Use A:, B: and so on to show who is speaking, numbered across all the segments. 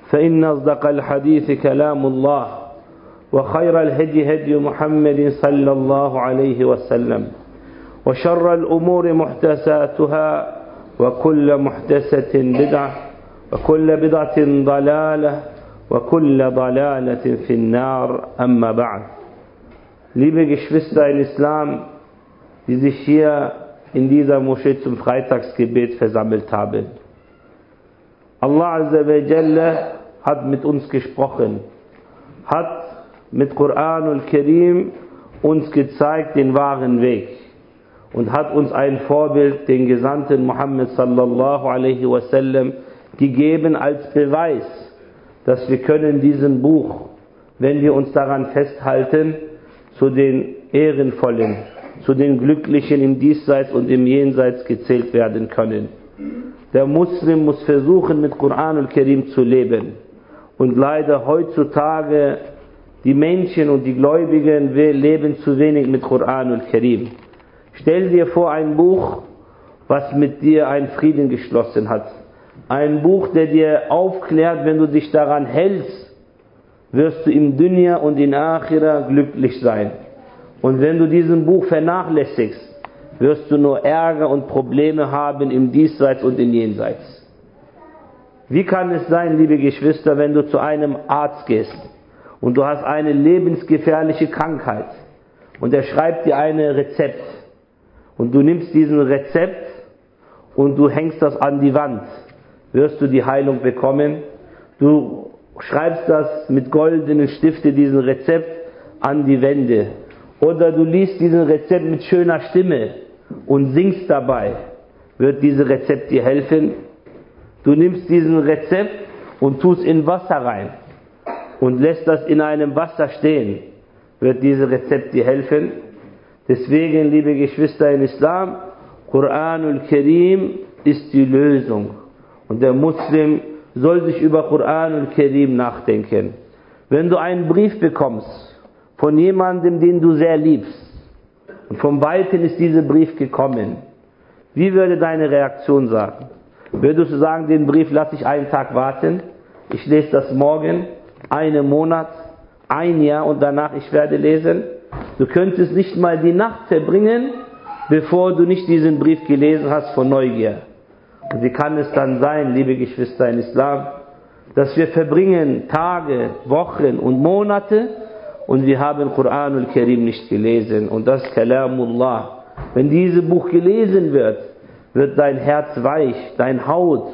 A: فإن أصدق الحديث كلام الله وخير الهدي هدي محمد صلى الله عليه وسلم وشر الأمور محدثاتها وكل محدثة بدعة وكل بدعة ضلالة وكل ضلالة في النار أما بعد. Liebe Geschwister in Islam, die sich hier in dieser Moschee zum Freitagsgebet versammelt haben. Allah Azza wa Jalla hat mit uns gesprochen, hat mit Koran und Karim uns gezeigt den wahren Weg und hat uns ein Vorbild, den Gesandten Muhammad sallallahu alaihi wasallam, gegeben als Beweis, dass wir können diesem Buch, wenn wir uns daran festhalten, zu den Ehrenvollen, zu den Glücklichen im Diesseits und im Jenseits gezählt werden können. Der Muslim muss versuchen, mit Koran und Karim zu leben. Und leider heutzutage, die Menschen und die Gläubigen leben zu wenig mit Koran und Karim. Stell dir vor, ein Buch, was mit dir einen Frieden geschlossen hat. Ein Buch, der dir aufklärt, wenn du dich daran hältst, wirst du im Dunya und in Akhira glücklich sein. Und wenn du diesen Buch vernachlässigst, wirst du nur Ärger und Probleme haben im Diesseits und im Jenseits. Wie kann es sein, liebe Geschwister, wenn du zu einem Arzt gehst und du hast eine lebensgefährliche Krankheit und er schreibt dir ein Rezept und du nimmst diesen Rezept und du hängst das an die Wand, wirst du die Heilung bekommen? Du schreibst das mit goldenen Stiften, diesen Rezept, an die Wände. Oder du liest diesen Rezept mit schöner Stimme und singst dabei. Wird dieses Rezept dir helfen? Du nimmst diesen Rezept und tust in Wasser rein und lässt das in einem Wasser stehen. Wird dieses Rezept dir helfen? Deswegen, liebe Geschwister in Islam, Koranul Karim ist die Lösung. Und der Muslim soll sich über Koran und Karim nachdenken. Wenn du einen Brief bekommst von jemandem, den du sehr liebst, und vom Weiten ist dieser Brief gekommen, wie würde deine Reaktion sein? Würdest du sagen, den Brief lasse ich einen Tag warten, ich lese das morgen, einen Monat, ein Jahr und danach ich werde lesen? Du könntest nicht mal die Nacht verbringen, bevor du nicht diesen Brief gelesen hast von Neugier. Und wie kann es dann sein, liebe Geschwister in Islam, dass wir verbringen Tage, Wochen und Monate und wir haben Koran und Karim nicht gelesen. Und das ist Kalamullah. Wenn dieses Buch gelesen wird, wird dein Herz weich, dein Haut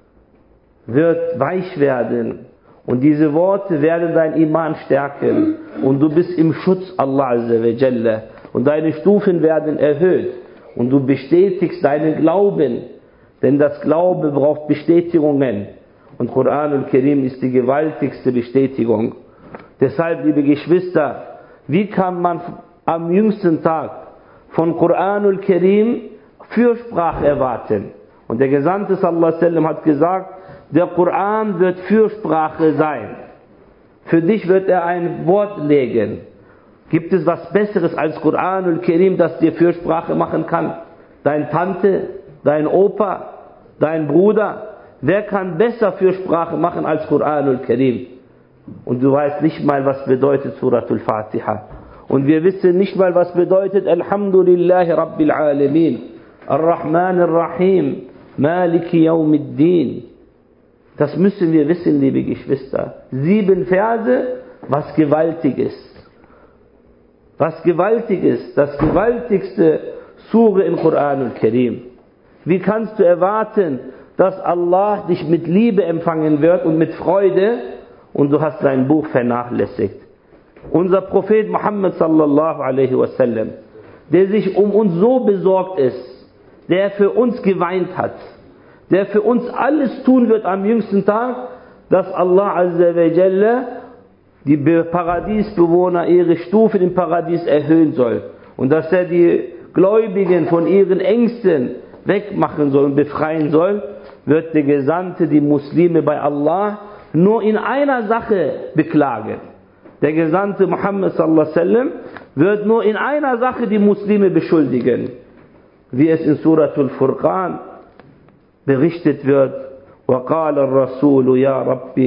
A: wird weich werden. Und diese Worte werden dein Iman stärken. Und du bist im Schutz Allah Azza wa Jalla. Und deine Stufen werden erhöht. Und du bestätigst deinen Glauben. Denn das Glaube braucht Bestätigungen. Und Koran und Karim ist die gewaltigste Bestätigung. Deshalb, liebe Geschwister, wie kann man am jüngsten Tag von Koran und Karim Fürsprache erwarten? Und der Gesandte sallallahu alaihi wasallam hat gesagt, der Koran wird Fürsprache sein. Für dich wird er ein Wort legen. Gibt es was Besseres als Koran und Karim, das dir Fürsprache machen kann? Deine Tante, dein Opa, dein Bruder, wer kann besser Fürsprache machen als Koran und Karim? Und du weißt nicht mal, was bedeutet Suratul Fatiha. Und wir wissen nicht mal, was bedeutet Alhamdulillahi Rabbil Alamin, Ar-Rahman Ar-Rahim, Maliki Yawmiddin. Das müssen wir wissen, liebe Geschwister. 7 Verse, was gewaltig ist. Was gewaltig ist, das gewaltigste Sure im Koran und Karim. Wie kannst du erwarten, dass Allah dich mit Liebe empfangen wird und mit Freude und du hast sein Buch vernachlässigt? Unser Prophet Muhammad sallallahu alaihi wasallam, der sich um uns so besorgt ist, der für uns geweint hat, der für uns alles tun wird am jüngsten Tag, dass Allah Azza wa Jalla die Paradiesbewohner ihre Stufen im Paradies erhöhen soll und dass er die Gläubigen von ihren Ängsten wegmachen soll und befreien soll, wird der Gesandte die Muslime bei Allah nur in einer Sache beklagen. Der Gesandte Muhammad sallallahu alaihi wasallam wird nur in einer Sache die Muslime beschuldigen, wie es in Suratul Furqan berichtet wird: وَقَالَ الرَّسُولُ يَا رَبِّ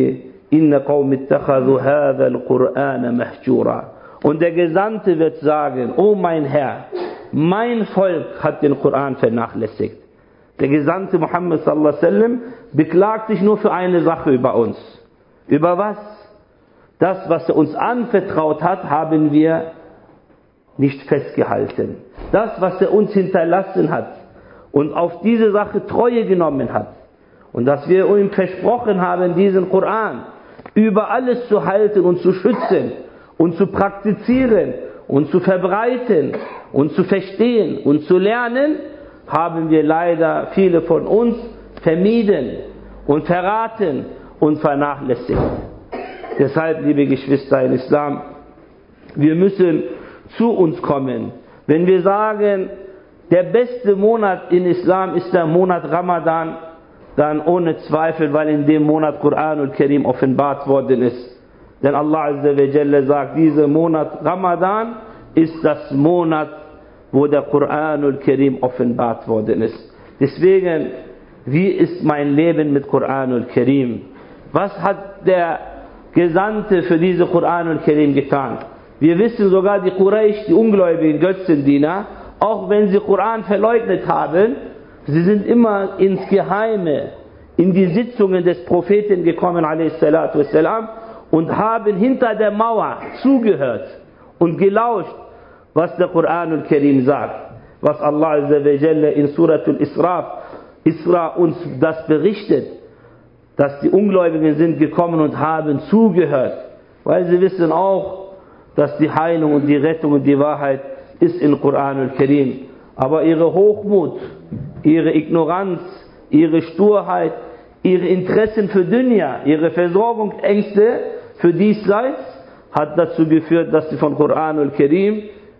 A: Inna qawmi ittakhadhu hadha al-Qur'ana mahjura. Und der Gesandte wird sagen, oh mein Herr, mein Volk hat den Koran vernachlässigt. Der Gesandte Muhammad sallallahu alaihi wasallam beklagt sich nur für eine Sache über uns. Über was? Das, was er uns anvertraut hat, haben wir nicht festgehalten. Das, was er uns hinterlassen hat und auf diese Sache Treue genommen hat und dass wir ihm versprochen haben, diesen Koran über alles zu halten und zu schützen und zu praktizieren und zu verbreiten und zu verstehen und zu lernen, haben wir leider viele von uns vermieden und verraten und vernachlässigt. Deshalb, liebe Geschwister in Islam, wir müssen zu uns kommen. Wenn wir sagen, der beste Monat in Islam ist der Monat Ramadan, dann ohne Zweifel, weil in dem Monat Koran und Karim offenbart worden ist. Denn Allah Azza wa Jalla sagt, dieser Monat Ramadan ist das Monat, wo der Koran und Karim offenbart worden ist. Deswegen, wie ist mein Leben mit Koran und Karim? Was hat der Gesandte für diese Koran und Karim getan? Wir wissen sogar, die Quraysh, die ungläubigen Götzendiener, auch wenn sie Koran verleugnet haben, sie sind immer ins Geheime, in die Sitzungen des Propheten gekommen, a.s.w., und haben hinter der Mauer zugehört und gelauscht, was der Koran und Karim sagt. Was Allah Azza wa Jalla in Suratul Isra uns das berichtet, dass die Ungläubigen sind gekommen und haben zugehört, weil sie wissen auch, dass die Heilung und die Rettung und die Wahrheit ist in Koran und Karim. Aber ihre Hochmut, ihre Ignoranz, ihre Sturheit, ihre Interessen für Dunya, ihre Versorgungsängste für diesseits hat dazu geführt, dass sie von Koran und Karim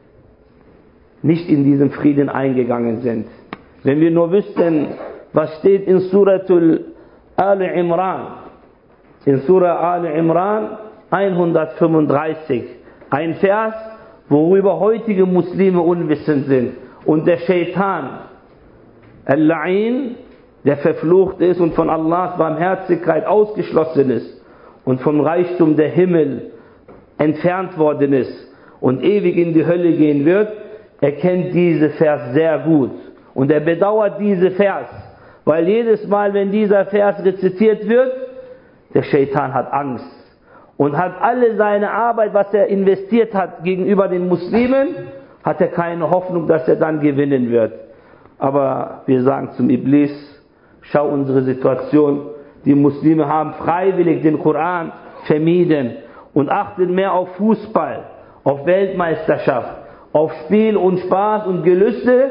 A: nicht in diesen Frieden eingegangen sind. Wenn wir nur wüssten, was steht in Suratul Al-Imran, in Surah Al-Imran 135, ein Vers, worüber heutige Muslime unwissend sind. Und der Shaitan, Al-La'in, der verflucht ist und von Allahs Barmherzigkeit ausgeschlossen ist und vom Reichtum der Himmel entfernt worden ist und ewig in die Hölle gehen wird, er kennt diese Vers sehr gut. Und er bedauert diese Vers, weil jedes Mal, wenn dieser Vers rezitiert wird, der Shaitan hat Angst und hat alle seine Arbeit, was er investiert hat gegenüber den Muslimen, hat er keine Hoffnung, dass er dann gewinnen wird. Aber wir sagen zum Iblis, schau unsere Situation, die Muslime haben freiwillig den Koran vermieden und achten mehr auf Fußball, auf Weltmeisterschaft, auf Spiel und Spaß und Gelüste,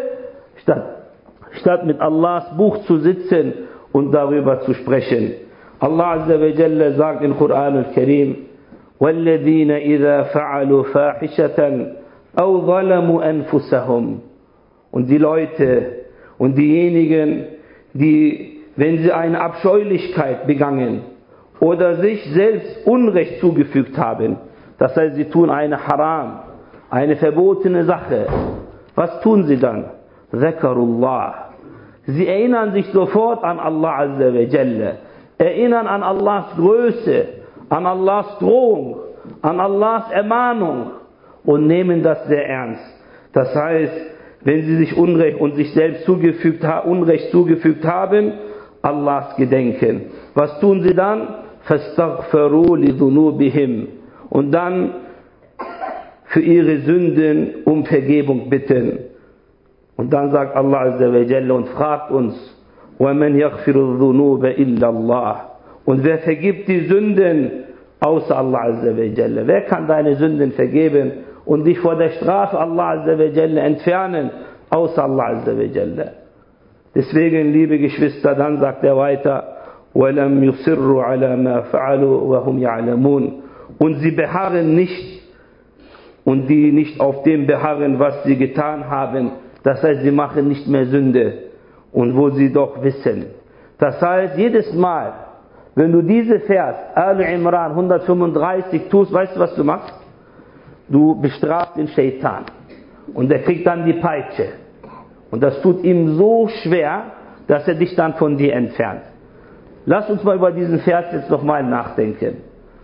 A: statt mit Allahs Buch zu sitzen und darüber zu sprechen. Allah Azza wa Jalla sagt im Koran al-Karim, وَالَّذِينَ إِذَا فَعَلُوا فَاحِشَةً أَوْ ظَلَمُوا أَنفُسَهُمْ. Und die Leute und diejenigen, die, wenn sie eine Abscheulichkeit begangen oder sich selbst Unrecht zugefügt haben, das heißt, sie tun eine Haram, eine verbotene Sache, was tun sie dann? Zakarullah. Sie erinnern sich sofort an Allah Azza wa Jalla, erinnern an Allahs Größe, an Allahs Drohung, an Allahs Ermahnung und nehmen das sehr ernst. Das heißt, wenn sie sich Unrecht und sich selbst Unrecht zugefügt haben, Allahs gedenken. Was tun sie dann? فَاسْتَغْفَرُوا لِذُنُوبِهِمْ. Und dann für ihre Sünden um Vergebung bitten. Und dann sagt Allah Azza wa Jalla und fragt uns, وَمَنْ يَغْفِرُ الذُّنُوبَ إِلَّا اللَّهِ. Und wer vergibt die Sünden außer Allah Azza wa Jalla? Wer kann deine Sünden vergeben und dich vor der Strafe Allah Azza wa Jalla entfernen, außer Allah Azza wa Jalla? Deswegen, liebe Geschwister, dann sagt er weiter, وَلَمْ يُصِرُّوا عَلَى مَا فَعَلُوا وَهُمْ يَعْلَمُونَ. Und sie beharren nicht, und die nicht auf dem beharren, was sie getan haben. Das heißt, sie machen nicht mehr Sünde, und wo sie doch wissen. Das heißt, jedes Mal, wenn du diese Vers, Al-Imran 135 tust, weißt du, was du machst? Du bestrafst den Shaitan. Und der kriegt dann die Peitsche. Und das tut ihm so schwer, dass er dich dann von dir entfernt. Lass uns mal über diesen Vers jetzt nochmal nachdenken.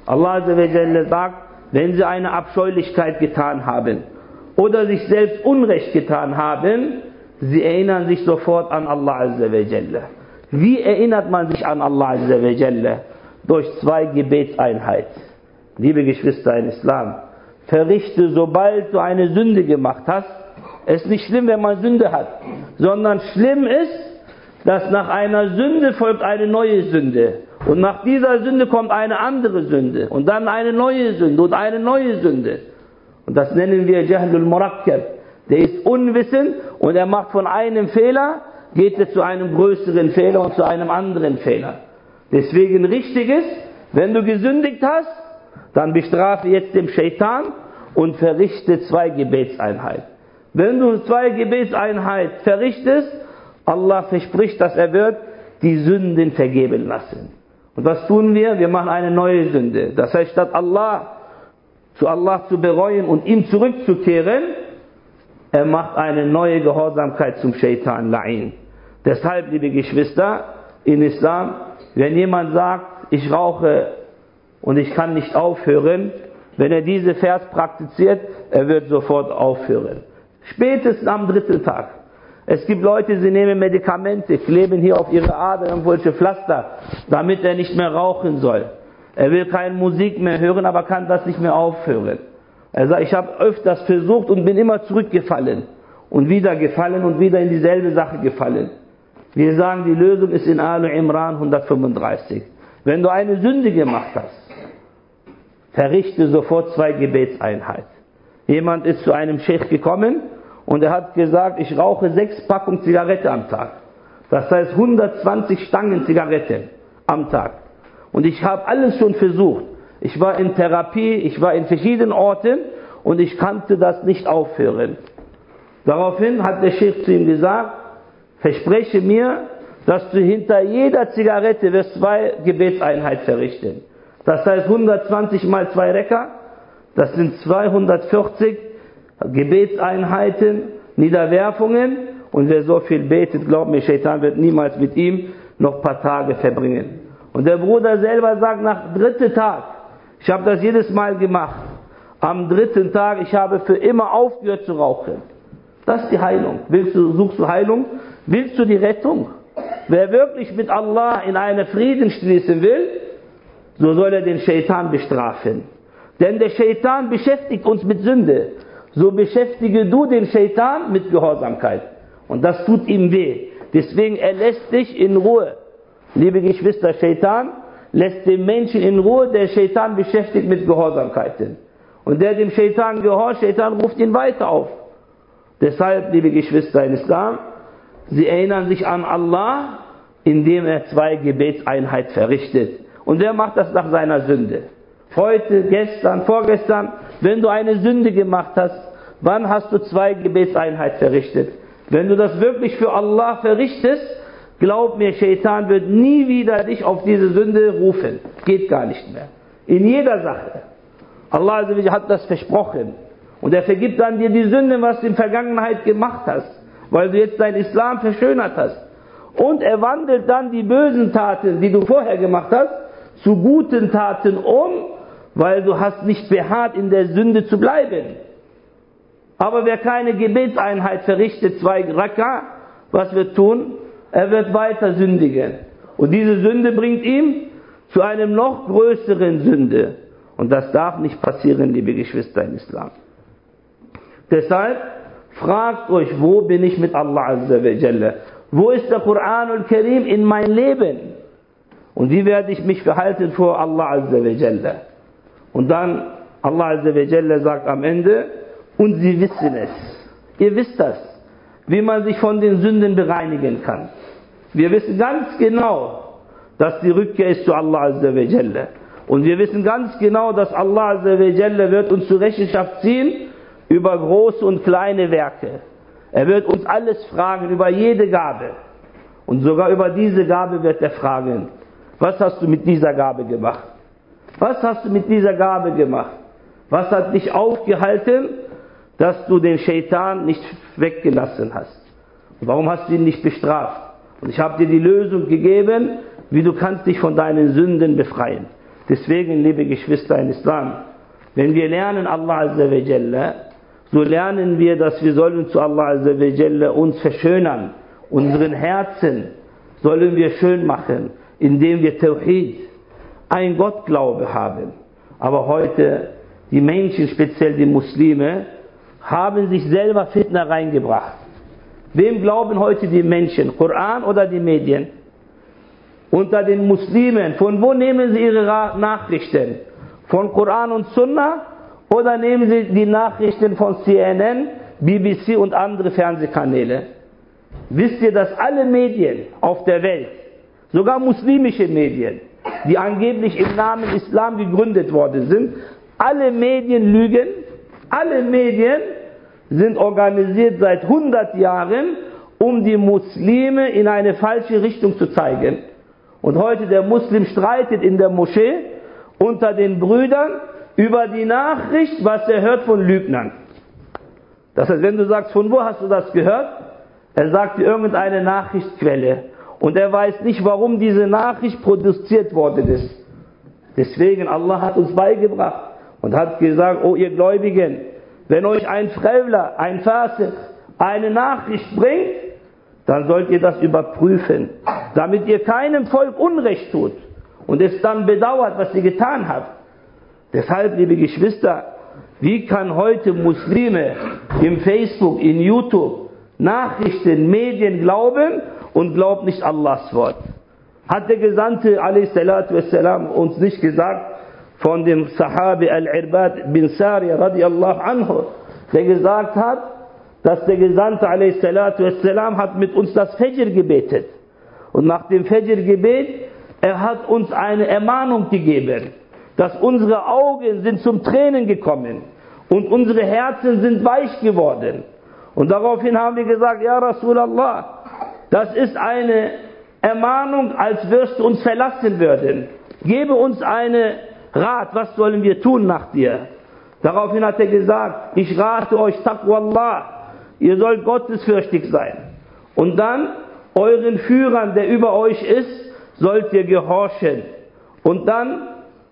A: Allah Azza wa Jalla sagt, wenn sie eine Abscheulichkeit getan haben oder sich selbst Unrecht getan haben, sie erinnern sich sofort an Allah Azza wa Jalla. Wie erinnert man sich an Allah Azza wa Jalla? Durch 2 Gebetseinheiten. Liebe Geschwister in Islam, verrichte, sobald du eine Sünde gemacht hast, es ist nicht schlimm, wenn man Sünde hat, sondern schlimm ist, dass nach einer Sünde folgt eine neue Sünde. Und nach dieser Sünde kommt eine andere Sünde. Und dann eine neue Sünde und eine neue Sünde. Und das nennen wir Jahlul Murakkab. Der ist unwissend und er macht von einem Fehler, geht er zu einem größeren Fehler und zu einem anderen Fehler. Deswegen richtig ist, wenn du gesündigt hast, dann bestrafe jetzt den Shaitan und verrichte 2 Gebetseinheiten. Wenn du 2 Gebetseinheiten verrichtest, Allah verspricht, dass er wird die Sünden vergeben lassen. Und was tun wir? Wir machen eine neue Sünde. Das heißt, statt zu Allah zu bereuen und ihm zurückzukehren, er macht eine neue Gehorsamkeit zum Shaitan, La'in. Deshalb, liebe Geschwister, in Islam, wenn jemand sagt, ich rauche und ich kann nicht aufhören, wenn er diese Vers praktiziert, er wird sofort aufhören. Spätestens am 3. Tag. Es gibt Leute, sie nehmen Medikamente, kleben hier auf ihre Adern irgendwelche Pflaster, damit er nicht mehr rauchen soll. Er will keine Musik mehr hören, aber kann das nicht mehr aufhören. Er sagt, ich habe öfters versucht und bin immer zurückgefallen. Und wieder gefallen und wieder in dieselbe Sache gefallen. Wir sagen, die Lösung ist in Al Imran 135. Wenn du eine Sünde gemacht hast, verrichte sofort 2 Gebetseinheiten. Jemand ist zu einem Sheikh gekommen und er hat gesagt, ich rauche 6 Packungen Zigarette am Tag. Das heißt 120 Stangen Zigarette am Tag. Und ich habe alles schon versucht. Ich war in Therapie, ich war in verschiedenen Orten und ich konnte das nicht aufhören. Daraufhin hat der Sheikh zu ihm gesagt, verspreche mir, dass du hinter jeder Zigarette wirst 2 Gebetseinheiten verrichten. Das heißt 120 mal 2 Rekka, das sind 240 Gebetseinheiten, Niederwerfungen. Und wer so viel betet, glaubt mir, Shaitan wird niemals mit ihm noch ein paar Tage verbringen. Und der Bruder selber sagt, nach 3. Tag, ich habe das jedes Mal gemacht, am 3. Tag, ich habe für immer aufgehört zu rauchen. Das ist die Heilung. Suchst du Heilung? Willst du die Rettung? Wer wirklich mit Allah in einen Frieden schließen will, so soll er den Shaitan bestrafen. Denn der Shaitan beschäftigt uns mit Sünde. So beschäftige du den Shaitan mit Gehorsamkeit. Und das tut ihm weh. Deswegen, er lässt dich in Ruhe. Liebe Geschwister, Shaitan lässt den Menschen in Ruhe, der Shaitan beschäftigt mit Gehorsamkeiten. Und der dem Shaitan gehorcht, Shaitan ruft ihn weiter auf. Deshalb, liebe Geschwister in Islam, sie erinnern sich an Allah, indem er 2 Gebetseinheiten verrichtet. Und wer macht das nach seiner Sünde? Heute, gestern, vorgestern, wenn du eine Sünde gemacht hast, wann hast du 2 Gebetseinheiten verrichtet? Wenn du das wirklich für Allah verrichtest, glaub mir, Shaitan wird nie wieder dich auf diese Sünde rufen. Geht gar nicht mehr. In jeder Sache. Allah hat das versprochen. Und er vergibt dann dir die Sünden, was du in der Vergangenheit gemacht hast, weil du jetzt dein Islam verschönert hast. Und er wandelt dann die bösen Taten, die du vorher gemacht hast, zu guten Taten um, weil du hast nicht beharrt, in der Sünde zu bleiben. Aber wer keine Gebetseinheit verrichtet, 2 Rak'a, was wird tun? Er wird weiter sündigen. Und diese Sünde bringt ihn zu einem noch größeren Sünde. Und das darf nicht passieren, liebe Geschwister im Islam. Deshalb fragt euch, wo bin ich mit Allah Azza wa Jalla? Wo ist der Koran al-Karim in mein Leben? Und wie werde ich mich verhalten vor Allah Azza wa Jalla? Und dann Allah Azza wa Jalla sagt am Ende, und sie wissen es. Ihr wisst das, wie man sich von den Sünden bereinigen kann. Wir wissen ganz genau, dass die Rückkehr ist zu Allah Azza wa Jalla. Und wir wissen ganz genau, dass Allah Azza wa Jalla wird uns zur Rechenschaft ziehen über große und kleine Werke. Er wird uns alles fragen, über jede Gabe. Und sogar über diese Gabe wird er fragen, was hast du mit dieser Gabe gemacht? Was hast du mit dieser Gabe gemacht? Was hat dich aufgehalten, dass du den Shaitan nicht weggelassen hast? Und warum hast du ihn nicht bestraft? Und ich habe dir die Lösung gegeben, wie du kannst dich von deinen Sünden befreien. Deswegen, liebe Geschwister in Islam, wenn wir lernen Allah Azza wa Jalla, so lernen wir, dass wir sollen zu Allah Azza wa Jalla uns verschönern. Unseren Herzen sollen wir schön machen, indem wir Tawhid, ein Gottglaube haben. Aber heute, die Menschen, speziell die Muslime, haben sich selber Fitna reingebracht. Wem glauben heute die Menschen? Koran oder die Medien? Unter den Muslimen, von wo nehmen sie ihre Nachrichten? Von Koran und Sunna? Oder nehmen sie die Nachrichten von CNN, BBC und andere Fernsehkanäle? Wisst ihr, dass alle Medien auf der Welt, sogar muslimische Medien, die angeblich im Namen Islam gegründet worden sind, alle Medien lügen? Alle Medien sind organisiert seit 100 Jahren, um die Muslime in eine falsche Richtung zu zeigen. Und heute der Muslim streitet in der Moschee unter den Brüdern über die Nachricht, was er hört von Lügnern. Das heißt, wenn du sagst, von wo hast du das gehört? Er sagt dir irgendeine Nachrichtsquelle. Und er weiß nicht, warum diese Nachricht produziert worden ist. Deswegen, Allah hat uns beigebracht und hat gesagt, oh ihr Gläubigen, wenn euch ein Frevler, ein Fasik, eine Nachricht bringt, dann sollt ihr das überprüfen, damit ihr keinem Volk Unrecht tut und es dann bedauert, was ihr getan habt. Deshalb, liebe Geschwister, wie kann heute Muslime im Facebook, in YouTube, Nachrichten, Medien glauben und glaubt nicht Allahs Wort? Hat der Gesandte a.s.w. uns nicht gesagt von dem Sahabi Al-Irbad bin Sariya radiallahu anhu, der gesagt hat, dass der Gesandte a.s.w. hat mit uns das Fajr gebetet. Und nach dem Fajr-Gebet, er hat uns eine Ermahnung gegeben, dass unsere Augen sind zum Tränen gekommen und unsere Herzen sind weich geworden. Und daraufhin haben wir gesagt, ja Rasulallah, das ist eine Ermahnung, als wirst du uns verlassen würden. Gebe uns einen Rat, was sollen wir tun nach dir? Daraufhin hat er gesagt, ich rate euch, Taqwallah, ihr sollt gottesfürchtig sein. Und dann euren Führern, der über euch ist, sollt ihr gehorchen. Und dann,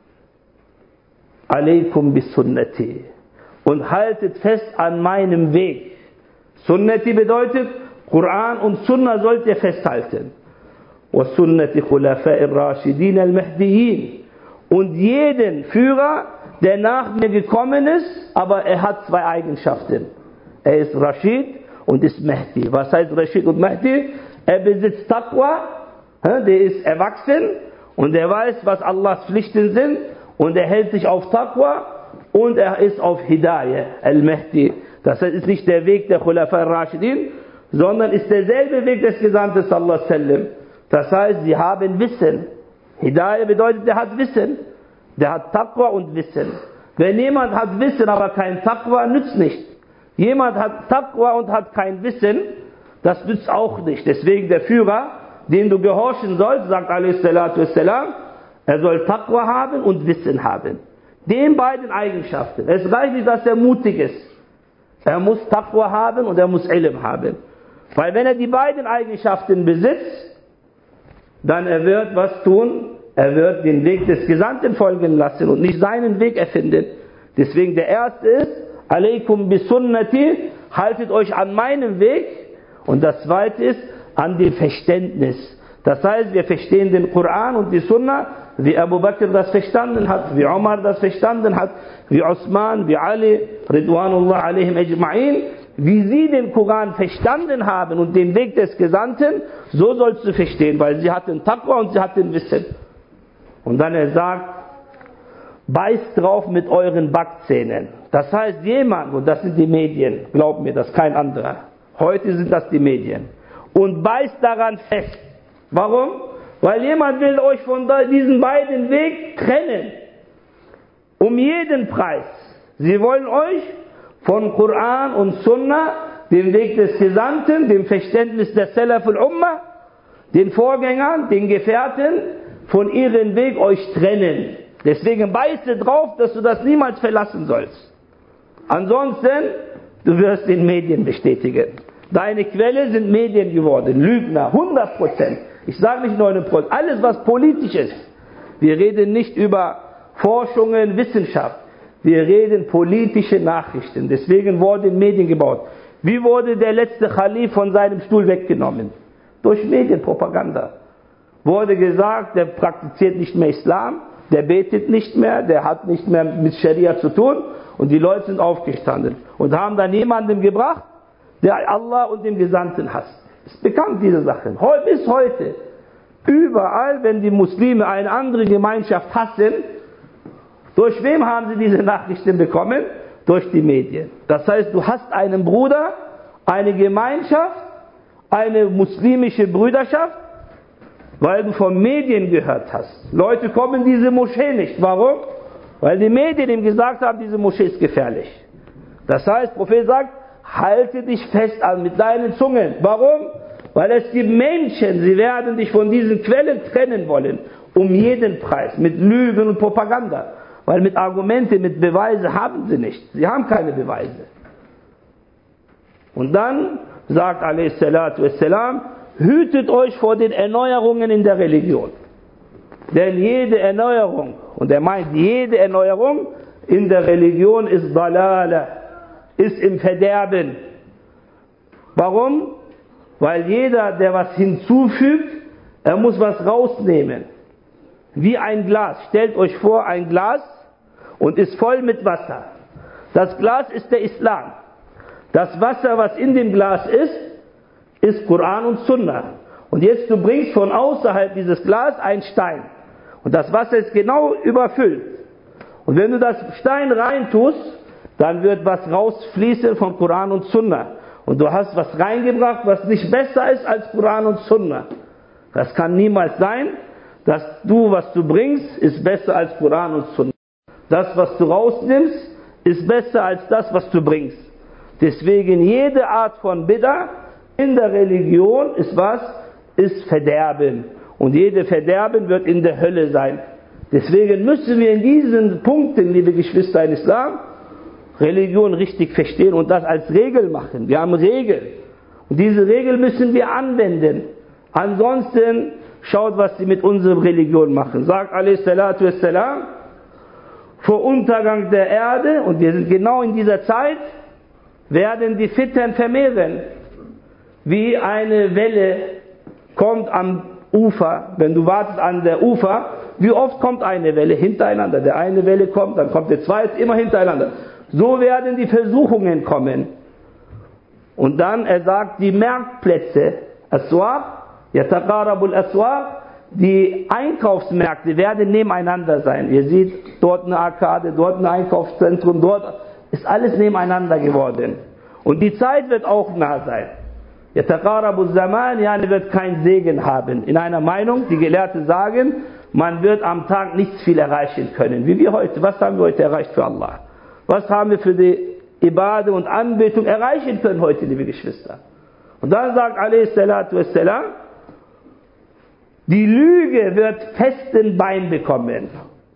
A: alaykum bis sunnati. Und haltet fest an meinem Weg. Sunnati bedeutet, Koran und Sunna sollt ihr festhalten. Was sunnati khulafa'i ar-rashidin al-mahdiyyin. Und jeden Führer, der nach mir gekommen ist, aber er hat zwei Eigenschaften. Er ist Rashid und ist Mahdi. Was heißt Rashid und Mahdi? Er besitzt Taqwa, der ist erwachsen und er weiß, was Allahs Pflichten sind und er hält sich auf Taqwa und er ist auf Hidayah, Al-Mahdi. Das heißt, ist nicht der Weg der Khulafa al-Rashidin, sondern ist derselbe Weg des Gesandten sallallahu alaihi wasallam. Das heißt, sie haben Wissen. Hidayah bedeutet, der hat Wissen. Der hat Taqwa und Wissen. Wenn jemand hat Wissen, aber kein Taqwa, nützt nicht. Jemand hat Taqwa und hat kein Wissen, das nützt auch nicht. Deswegen der Führer, den du gehorchen sollst, sagt a.s. er soll Taqwa haben und Wissen haben. Den beiden Eigenschaften. Es reicht nicht, dass er mutig ist. Er muss Taqwa haben und er muss Ilm haben. Weil wenn er die beiden Eigenschaften besitzt, dann er wird was tun, er wird den Weg des Gesandten folgen lassen und nicht seinen Weg erfinden. Deswegen der erste ist, alaykum bis sunnati, haltet euch an meinem Weg. Und das zweite ist, an dem Verständnis. Das heißt, wir verstehen den Koran und die Sunna, wie Abu Bakr das verstanden hat, wie Umar das verstanden hat, wie Osman, wie Ali, Ridwanullah alaihim ajma'in, wie sie den Koran verstanden haben und den Weg des Gesandten, so sollst du verstehen, weil sie hatten Taqwa und sie hatten Wissen. Und dann er sagt, beißt drauf mit euren Backzähnen. Das heißt, jemand, und das sind die Medien, glaubt mir, das ist kein anderer. Heute sind das die Medien. Und beißt daran fest. Warum? Weil jemand will euch von diesen beiden Wegen trennen. Um jeden Preis. Sie wollen euch von Koran und Sunna, dem Weg des Gesandten, dem Verständnis der Salaf al-Ummah, den Vorgängern, den Gefährten, von ihrem Weg euch trennen. Deswegen beiße drauf, dass du das niemals verlassen sollst. Ansonsten, du wirst den Medien bestätigen. Deine Quelle sind Medien geworden, Lügner, 100%. Ich sage nicht 9%. Alles, was politisch ist, Wir reden nicht über Forschungen, Wissenschaft. Wir reden politische Nachrichten. Deswegen wurden Medien gebaut. Wie wurde der letzte Khalif von seinem Stuhl weggenommen? Durch Medienpropaganda. Wurde gesagt, der praktiziert nicht mehr Islam, der betet nicht mehr, der hat nicht mehr mit Scharia zu tun. Und die Leute sind aufgestanden und haben dann jemanden gebracht, der Allah und den Gesandten hasst. Ist bekannt, diese Sachen. Bis heute. Überall, wenn die Muslime eine andere Gemeinschaft hassen, durch wem haben sie diese Nachrichten bekommen? Durch die Medien. Das heißt, du hast einen Bruder, eine Gemeinschaft, eine muslimische Brüderschaft, weil du von Medien gehört hast. Leute kommen in diese Moschee nicht. Warum? Weil die Medien ihm gesagt haben, diese Moschee ist gefährlich. Das heißt, der Prophet sagt, halte dich fest an mit deinen Zungen. Warum? Weil es gibt Menschen, sie werden dich von diesen Quellen trennen wollen. Um jeden Preis. Mit Lügen und Propaganda. Weil mit Argumente, mit Beweise haben sie nicht. Sie haben keine Beweise. Und dann sagt a.s. hütet euch vor den Erneuerungen in der Religion. Denn jede Erneuerung, und er meint, jede Erneuerung in der Religion ist Dalala, ist im Verderben. Warum? Weil jeder, der was hinzufügt, er muss was rausnehmen. Wie ein Glas. Stellt euch vor, ein Glas und ist voll mit Wasser. Das Glas ist der Islam. Das Wasser, was in dem Glas ist Koran und Sunna. Und jetzt du bringst von außerhalb dieses Glas einen Stein. Und das Wasser ist genau überfüllt. Und wenn du das Stein reintust, dann wird was rausfließen von Koran und Sunna. Und du hast was reingebracht, was nicht besser ist als Koran und Sunna. Das kann niemals sein, dass du, was du bringst, ist besser als Koran und Sunna. Das, was du rausnimmst, ist besser als das, was du bringst. Deswegen jede Art von Bid'ah in der Religion ist was? Ist Verderben. Und jede Verderben wird in der Hölle sein. Deswegen müssen wir in diesen Punkten, liebe Geschwister in Islam, Religion richtig verstehen und das als Regel machen. Wir haben Regeln. Und diese Regel müssen wir anwenden. Ansonsten schaut, was sie mit unserer Religion machen. Sagt a.s. vor Untergang der Erde, und wir sind genau in dieser Zeit, werden die Fitnen vermehren. Wie eine Welle kommt am Ufer, wenn du wartest an der Ufer, wie oft kommt eine Welle hintereinander? Der eine Welle kommt, dann kommt der zweite, immer hintereinander. So werden die Versuchungen kommen. Und dann, er sagt, die Marktplätze, Aswaq, Yataqarabul Aswaq, die Einkaufsmärkte werden nebeneinander sein. Ihr seht, dort eine Arkade, dort ein Einkaufszentrum, dort ist alles nebeneinander geworden. Und die Zeit wird auch nah sein. Yataqarabul Zaman, yani wird kein Segen haben. In einer Meinung, die Gelehrten sagen, man wird am Tag nichts viel erreichen können. Wie wir heute. Was haben wir heute erreicht für Allah? Was haben wir für die Ibadah und Anbetung erreichen können heute, liebe Geschwister? Und dann sagt a.s. die Lüge wird festen Bein bekommen.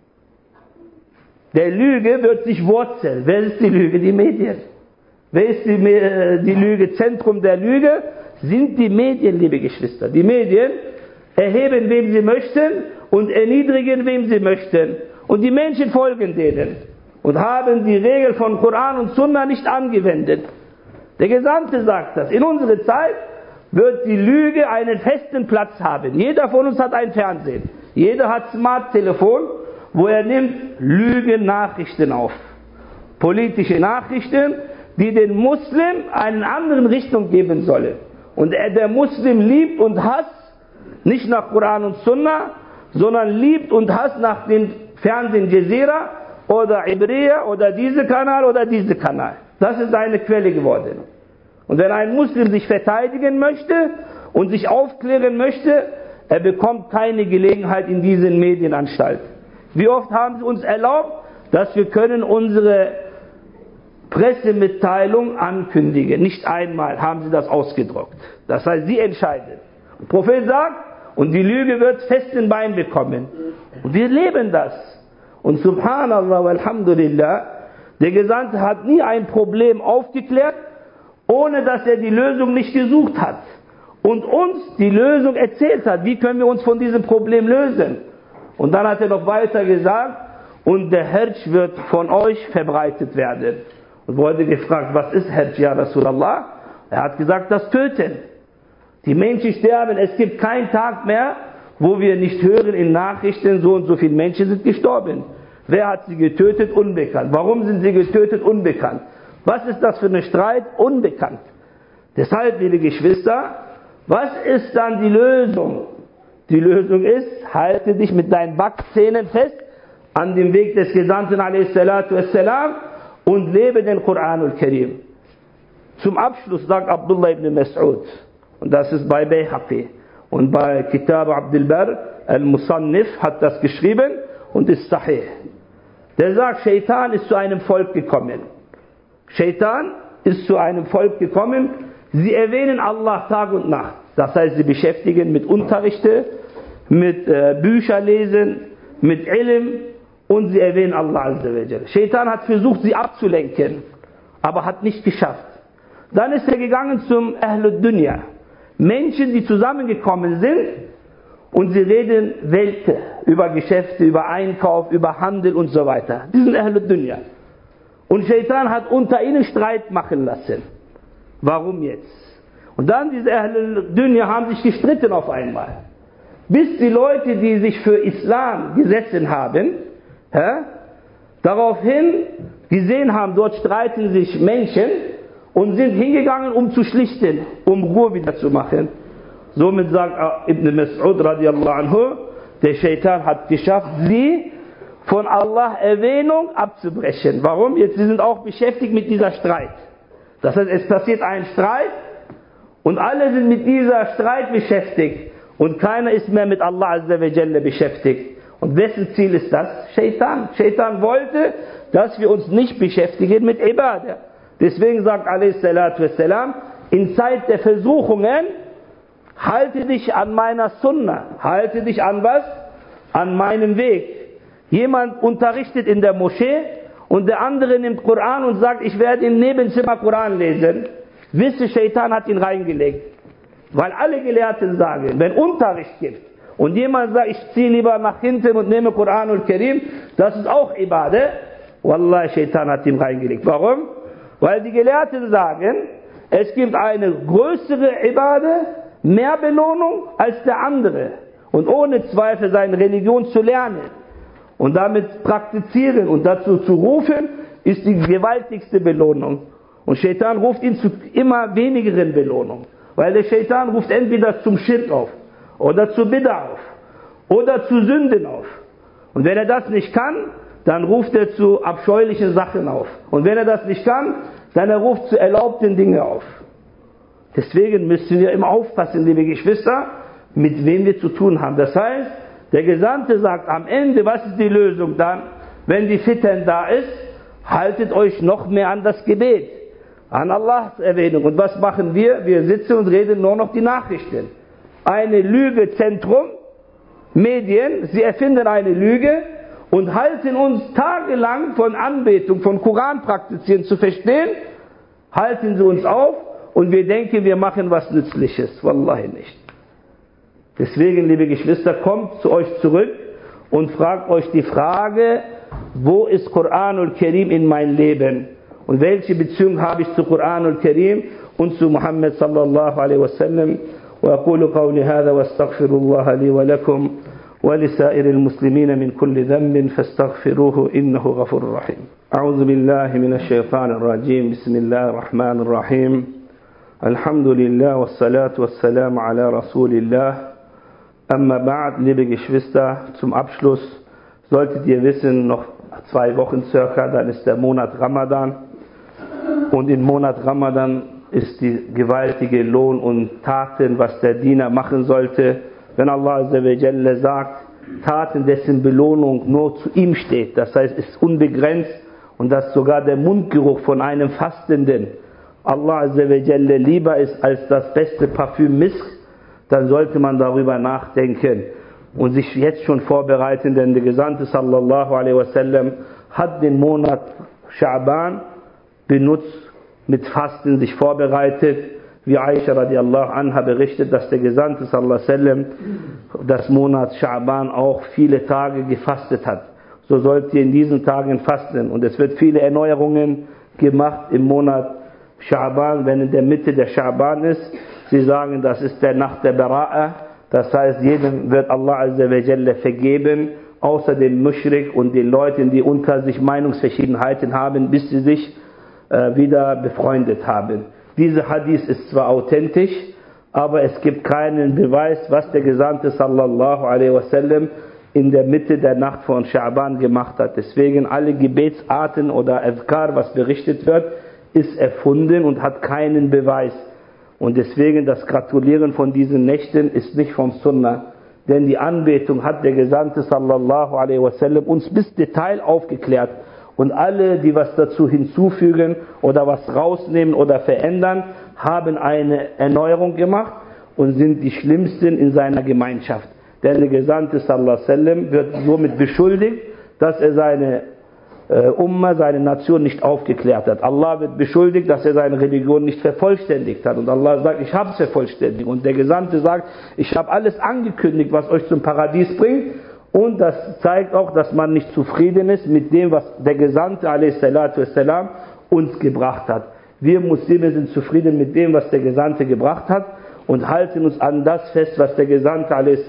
A: Der Lüge wird sich wurzeln. Wer ist die Lüge? Die Medien. Wer ist die Lüge? Zentrum der Lüge sind die Medien, liebe Geschwister. Die Medien erheben, wem sie möchten und erniedrigen, wem sie möchten. Und die Menschen folgen denen und haben die Regel von Koran und Sunna nicht angewendet. Der Gesandte sagt das. In unserer Zeit wird die Lüge einen festen Platz haben. Jeder von uns hat ein Fernsehen. Jeder hat Smart-Telefon, wo er nimmt Lügen-Nachrichten auf. Politische Nachrichten, die den Muslim eine andere Richtung geben sollen. Und der Muslim liebt und hasst nicht nach Koran und Sunna, sondern liebt und hasst nach dem Fernsehen Jazeera oder Ibriya oder diese Kanal oder diese Kanal. Das ist eine Quelle geworden. Und wenn ein Muslim sich verteidigen möchte und sich aufklären möchte, er bekommt keine Gelegenheit in diesen Medienanstalten. Wie oft haben sie uns erlaubt, dass wir können unsere Pressemitteilung ankündigen. Nicht einmal haben sie das ausgedruckt. Das heißt, sie entscheiden. Der Prophet sagt, und die Lüge wird festen Bein bekommen. Und wir leben das. Und subhanallah walhamdulillah, der Gesandte hat nie ein Problem aufgeklärt, ohne dass er die Lösung nicht gesucht hat. Und uns die Lösung erzählt hat. Wie können wir uns von diesem Problem lösen? Und dann hat er noch weiter gesagt, und der Herz wird von euch verbreitet werden. Und wurde gefragt, was ist Herz, ja Rasulallah? Er hat gesagt, das Töten. Die Menschen sterben, es gibt keinen Tag mehr, wo wir nicht hören in Nachrichten, so und so viele Menschen sind gestorben. Wer hat sie getötet? Unbekannt. Warum sind sie getötet? Unbekannt. Was ist das für ein Streit? Unbekannt. Deshalb, liebe Geschwister, was ist dann die Lösung? Die Lösung ist, halte dich mit deinen Backzähnen fest an dem Weg des Gesandten a.s. und lebe den Koran al-Karim. Zum Abschluss sagt Abdullah ibn Mas'ud, und das ist bei Bayhaqi, und bei Kitab Abdul Barr al-Musannif hat das geschrieben und ist sahih. Der sagt, Shaitan ist zu einem Volk gekommen. Shaitan ist zu einem Volk gekommen, sie erwähnen Allah Tag und Nacht. Das heißt, sie beschäftigen mit Unterrichte, mit Bücherlesen, mit Ilm und sie erwähnen Allah Azza wa Jalla. Shaitan hat versucht, sie abzulenken, aber hat nicht geschafft. Dann ist er gegangen zum Ahlud Dunya. Menschen, die zusammengekommen sind und sie reden Welt, über Geschäfte, über Einkauf, über Handel und so weiter. Die sind Ahlud Dunya. Und Shaitan hat unter ihnen Streit machen lassen. Warum jetzt? Und dann diese Ahlul Dunya haben sich gestritten auf einmal. Bis die Leute, die sich für Islam gesessen haben, daraufhin gesehen haben, dort streiten sich Menschen und sind hingegangen, um zu schlichten, um Ruhe wieder zu machen. Somit sagt Ibn Mas'ud radiallahu anhu, der Shaitan hat geschafft, sie von Allah Erwähnung abzubrechen. Warum? Jetzt sie sind auch beschäftigt mit dieser Streit. Das heißt, es passiert ein Streit und alle sind mit dieser Streit beschäftigt und keiner ist mehr mit Allah Azza wa Jalla beschäftigt. Und wessen Ziel ist das? Shaitan. Shaitan wollte, dass wir uns nicht beschäftigen mit Ibadah. Deswegen sagt a.s. in Zeit der Versuchungen, halte dich an meiner Sunna. Halte dich an was? An meinem Weg. Jemand unterrichtet in der Moschee und der andere nimmt Koran und sagt, ich werde im Nebenzimmer Koran lesen. Wisse, Shaitan hat ihn reingelegt. Weil alle Gelehrten sagen, wenn Unterricht gibt und jemand sagt, ich ziehe lieber nach hinten und nehme Koran al-Karim, das ist auch Ibadah. Wallah, Shaitan hat ihn reingelegt. Warum? Weil die Gelehrten sagen, es gibt eine größere Ibadah, mehr Belohnung als der andere. Und ohne Zweifel seine Religion zu lernen und damit praktizieren und dazu zu rufen, ist die gewaltigste Belohnung. Und Shaitan ruft ihn zu immer wenigeren Belohnungen. Weil der Shaitan ruft entweder zum Schirk auf, oder zu Bid'ah auf, oder zu Sünden auf. Und wenn er das nicht kann, dann ruft er zu abscheulichen Sachen auf. Und wenn er das nicht kann, dann er ruft zu erlaubten Dingen auf. Deswegen müssen wir immer aufpassen, liebe Geschwister, mit wem wir zu tun haben. Das heißt, der Gesandte sagt am Ende, was ist die Lösung dann? Wenn die Fitan da ist, haltet euch noch mehr an das Gebet, an Allahs Erwähnung. Und was machen wir? Wir sitzen und reden nur noch die Nachrichten. Eine Lügezentrum, Medien, sie erfinden eine Lüge und halten uns tagelang von Anbetung, von Koran praktizieren zu verstehen, halten sie uns auf und wir denken, wir machen was Nützliches. Wallahi nicht. Deswegen, liebe Geschwister, kommt zu euch zurück und fragt euch die Frage, wo ist Koran al-Karim in mein Leben? Und welche Beziehung habe ich zu Koran al-Karim und zu Muhammad sallallahu alaihi wasallam? وأقول قولي هذا واستغفر الله لي ولكم ولسائر المسلمين من كل ذنب فاستغفروه إنه غفور رحيم. أعوذ بالله من الشيطان الرجيم. بسم الله الرحمن الرحيم. الحمد لله والصلاة والسلام على رسول الله. Amma ba'd, liebe Geschwister, zum Abschluss solltet ihr wissen, noch 2 Wochen circa, dann ist der Monat Ramadan. Und im Monat Ramadan ist die gewaltige Lohn und Taten, was der Diener machen sollte. Wenn Allah Azza wa Jalla sagt, Taten, dessen Belohnung nur zu ihm steht, das heißt, es ist unbegrenzt und dass sogar der Mundgeruch von einem Fastenden Allah Azza wa Jalla lieber ist als das beste Parfüm Misk, dann sollte man darüber nachdenken und sich jetzt schon vorbereiten, denn der Gesandte sallallahu alaihi wasallam hat den Monat Scha'ban benutzt, mit Fasten sich vorbereitet. wie Aisha radiallahu anha berichtet, dass der Gesandte sallallahu alaihi wasallam das Monat Scha'ban auch viele Tage gefastet hat. So sollt ihr in diesen Tagen fasten. Und es wird viele Erneuerungen gemacht im Monat Scha'ban, wenn in der Mitte der Scha'ban ist. Sie sagen, das ist der Nacht der Bara'a. Das heißt, jedem wird Allah Azza wa Jalla vergeben, außer den Mushrik und den Leuten, die unter sich Meinungsverschiedenheiten haben, bis sie sich wieder befreundet haben. Dieser Hadith ist zwar authentisch, aber es gibt keinen Beweis, was der Gesandte sallallahu alaihi wasallam in der Mitte der Nacht von Scha'ban gemacht hat. Deswegen alle Gebetsarten oder Azkar, was berichtet wird, ist erfunden und hat keinen Beweis. Und deswegen das Gratulieren von diesen Nächten ist nicht vom Sunnah. Denn die Anbetung hat der Gesandte sallallahu alaihi wasallam uns bis Detail aufgeklärt. Und alle, die was dazu hinzufügen oder was rausnehmen oder verändern, haben eine Erneuerung gemacht und sind die Schlimmsten in seiner Gemeinschaft. Denn der Gesandte sallallahu alaihi wasallam wird somit beschuldigt, dass er seine seine Nation nicht aufgeklärt hat. Allah wird beschuldigt, dass er seine Religion nicht vervollständigt hat. Und Allah sagt, ich habe es vervollständigt. Und der Gesandte sagt, ich habe alles angekündigt, was euch zum Paradies bringt. Und das zeigt auch, dass man nicht zufrieden ist mit dem, was der Gesandte a.s. uns gebracht hat. Wir Muslime sind zufrieden mit dem, was der Gesandte gebracht hat und halten uns an das fest, was der Gesandte a.s.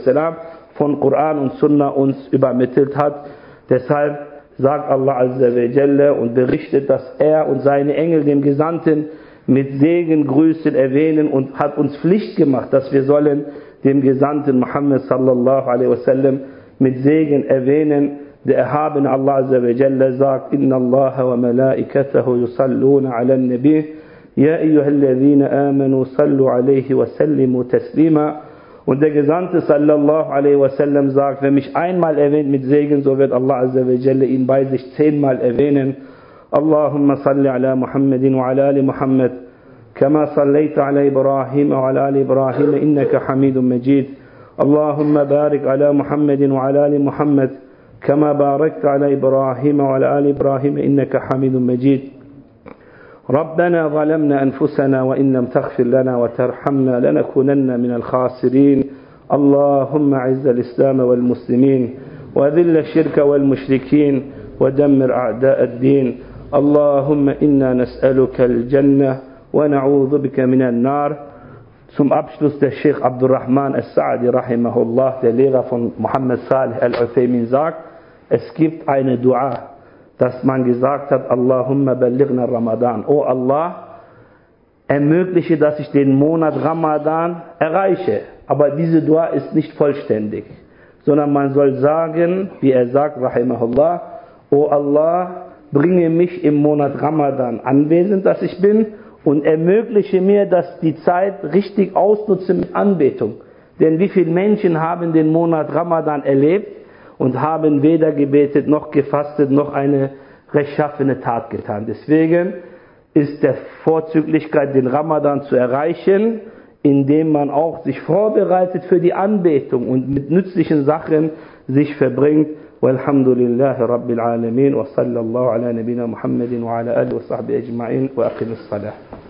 A: von Koran und Sunna uns übermittelt hat. Deshalb sagt Allah Azza wa Jalla und berichtet, dass er und seine Engel den Gesandten mit Segen, Grüßen erwähnen und hat uns Pflicht gemacht, dass wir sollen dem Gesandten Muhammad sallallahu alaihi wasallam mit Segen erwähnen. Der erhabene Allah Azza wa Jalla sagt, Inna Allah wa malaikatahu yusalluna ala nabi, ya ayyuhalladhina amanu sallu alaihi wa sallimu taslima. Und der Gesandte sallallahu alaihi wasallam sagt, wer mich einmal erwähnt mit Segen, so wird Allah Azza wa Jalla ihn bei sich 10-mal erwähnen. Allahumma salli ala Muhammadin wa ala ali Muhammad. كما صليت على إبراهيم وعلى آل إبراهيم إنك حميد مجيد اللهم بارك على محمد وعلى آل محمد كما باركت على إبراهيم وعلى آل إبراهيم إنك حميد مجيد ربنا ظلمنا أنفسنا وإن لم تغفر لنا وترحمنا لنكونن من الخاسرين اللهم أعز الإسلام والمسلمين وذل الشرك والمشركين ودمر أعداء الدين اللهم إنا نسألك الجنة ونعوذ بك من النار. Zum Abschluss der Sheikh Abdurrahman al-Sa'di rahimahullah, der Lehrer von Muhammad Salih al-Uthaymin, sagt, es gibt eine Dua, dass man gesagt hat, Allahumma ballighna Ramadan. Oh Allah, ermögliche, dass ich den Monat Ramadan erreiche. Aber diese Dua ist nicht vollständig, sondern man soll sagen, wie er sagt, rahimahullah, oh Allah, bringe mich im Monat Ramadan anwesend, dass ich bin, und ermögliche mir, dass die Zeit richtig ausnutze mit Anbetung. Denn wie viele Menschen haben den Monat Ramadan erlebt und haben weder gebetet, noch gefastet, noch eine rechtschaffene Tat getan. Deswegen ist der Vorzüglichkeit, den Ramadan zu erreichen, indem man auch sich vorbereitet für die Anbetung und mit nützlichen Sachen sich verbringt. Walhamdulillahi Rabbil Alamin wa sallallahu ala nabina Muhammadin wa ala alihi wa sahbihi ajma'in wa aqimis salah.